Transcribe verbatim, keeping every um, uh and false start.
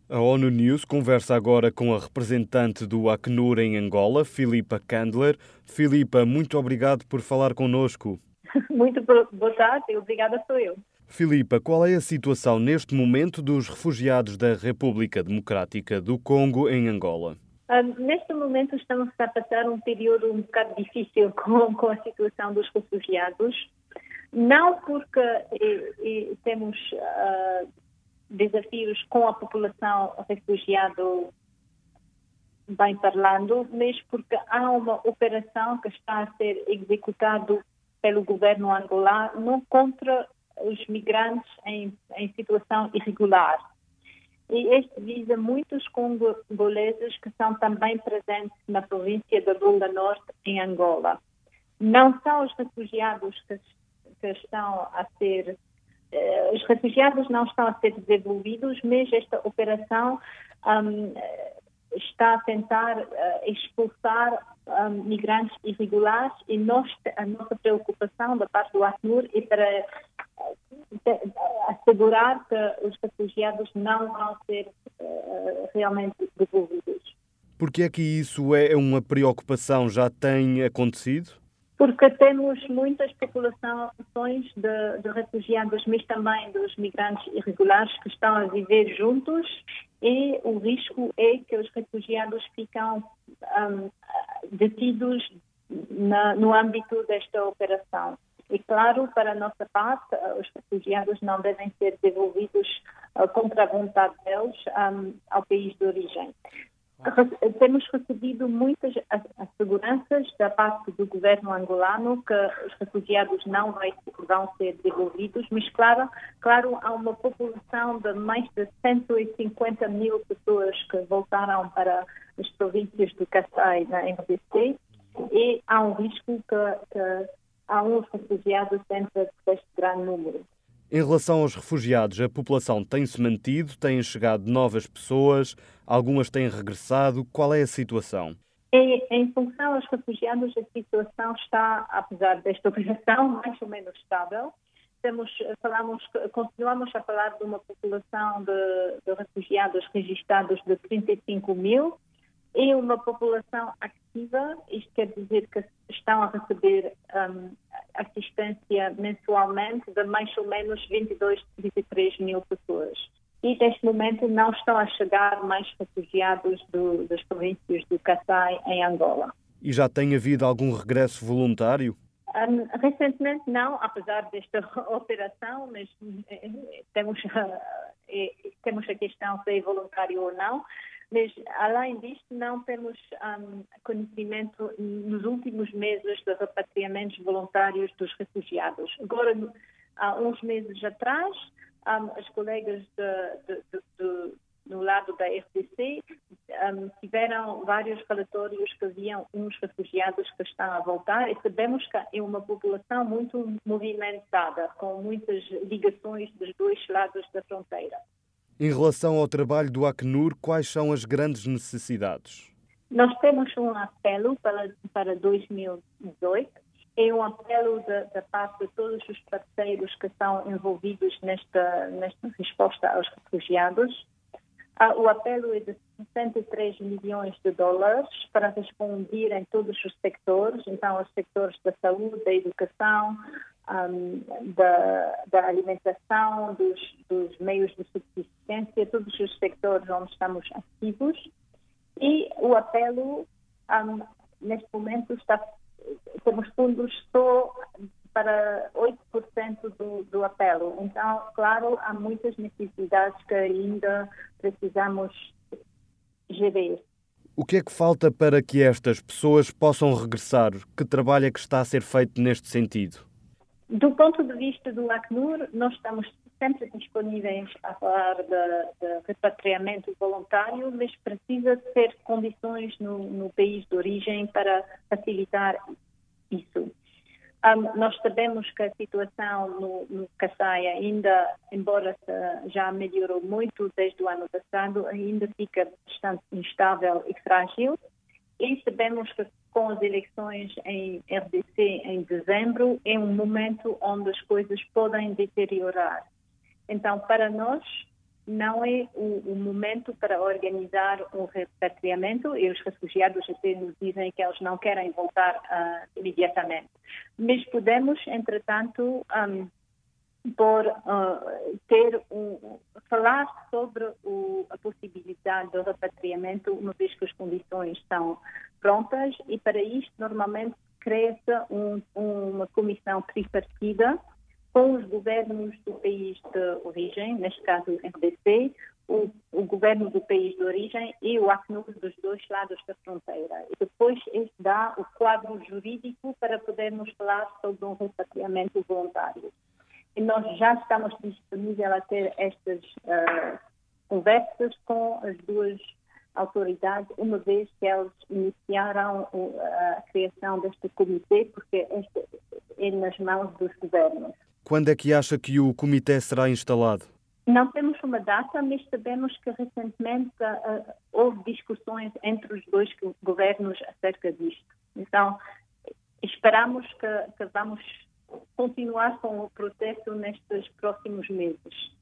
A ONU News conversa agora com a representante do Acnur em Angola, Filipa Candler. Filipa, muito obrigado por falar connosco. Muito boa tarde e obrigada sou eu. Filipa, qual é a situação neste momento dos refugiados da República Democrática do Congo em Angola? Uh, neste momento estamos a passar um período um bocado difícil com, com a situação dos refugiados. Não porque e, e, temos uh, desafios com a população refugiada bem falando, mas porque há uma operação que está a ser executada pelo governo angolano contra os migrantes em, em situação irregular. E este visa muitos congoleses que são também presentes na província da Lunda Norte, em Angola. Não são os refugiados que, que estão a ser... Eh, os refugiados não estão a ser desenvolvidos, mas esta operação um, está a tentar uh, expulsar um, migrantes irregulares e nós, a nossa preocupação da parte do Acnur é para assegurar que os refugiados não vão ser uh, realmente devolvidos. Por que é que isso é uma preocupação? Já tem acontecido? Porque temos muitas populações de, de refugiados, mas também dos migrantes irregulares que estão a viver juntos e o risco é que os refugiados ficam um, detidos na, no âmbito desta operação. E claro, para a nossa parte, os refugiados não devem ser devolvidos uh, contra a vontade deles um, ao país de origem. Temos recebido muitas asseguranças da parte do governo angolano que os refugiados não vai, vão ser devolvidos, mas claro, claro, há uma população de mais de cento e cinquenta mil pessoas que voltaram para as províncias do Kassai, na R D C, e há um risco que, que há uns refugiados dentro deste grande número. Em relação aos refugiados, a população tem-se mantido, têm chegado novas pessoas, algumas têm regressado. Qual é a situação? E, em função aos refugiados, a situação está, apesar desta operação, mais ou menos estável. Temos, falamos, continuamos a falar de uma população de, de refugiados registrados de trinta e cinco mil e uma população ativa, isto quer dizer que estão a receber um, assistência mensalmente de mais ou menos vinte e dois, vinte e três mil pessoas. E neste momento não estão a chegar mais refugiados do, das províncias do Kassai em Angola. E já tem havido algum regresso voluntário? Um, recentemente não, apesar desta operação, mas eh, temos, eh, temos a questão se é voluntário ou não. Mas, além disto, não temos um, conhecimento nos últimos meses de repatriamentos voluntários dos refugiados. Agora, há uns meses atrás, um, as colegas de, de, de, de, no lado da R D C um, tiveram vários relatórios que haviam uns refugiados que estão a voltar e sabemos que é uma população muito movimentada, com muitas ligações dos dois lados da fronteira. Em relação ao trabalho do Acnur, quais são as grandes necessidades? Nós temos um apelo para, para dois mil e dezoito, é um apelo da parte de todos os parceiros que estão envolvidos nesta, nesta resposta aos refugiados. Uh, o apelo é de sessenta e três milhões de dólares para responder em todos os sectores, então os sectores da saúde, da educação, Um, da, da alimentação, dos, dos meios de subsistência, todos os sectores onde estamos ativos. E o apelo, um, neste momento, está, temos fundos só para oito por cento do, do apelo. Então, claro, há muitas necessidades que ainda precisamos gerir. O que é que falta para que estas pessoas possam regressar? Que trabalho é que está a ser feito neste sentido? Do ponto de vista do Acnur, nós estamos sempre disponíveis a falar de, de repatriamento voluntário, mas precisa ter condições no, no país de origem para facilitar isso. Um, nós sabemos que a situação no, no Kassai ainda, embora já melhorou muito desde o ano passado, ainda fica bastante instável e frágil. E sabemos que com as eleições em R D C em dezembro é um momento onde as coisas podem deteriorar. Então, para nós, não é o, o momento para organizar um repatriamento, e os refugiados até nos dizem que eles não querem voltar uh, imediatamente. Mas podemos, entretanto, um, por uh, ter um, falar sobre o, a possibilidade do repatriamento, uma vez que as condições estão prontas, e para isto normalmente cria-se um, uma comissão tripartida com os governos do país de origem, neste caso o R D C, o, o governo do país de origem e o Acnur dos dois lados da fronteira. E depois este dá o quadro jurídico para podermos falar sobre um repatriamento voluntário. E nós já estamos disponíveis a ter estas uh, conversas com as duas autoridades, uma vez que elas iniciaram uh, a criação deste comitê, porque este é nas mãos dos governos. Quando é que acha que o comitê será instalado? Não temos uma data, mas sabemos que recentemente uh, houve discussões entre os dois governos acerca disto. Então, esperamos que, que vamos continuar com o processo nestes próximos meses.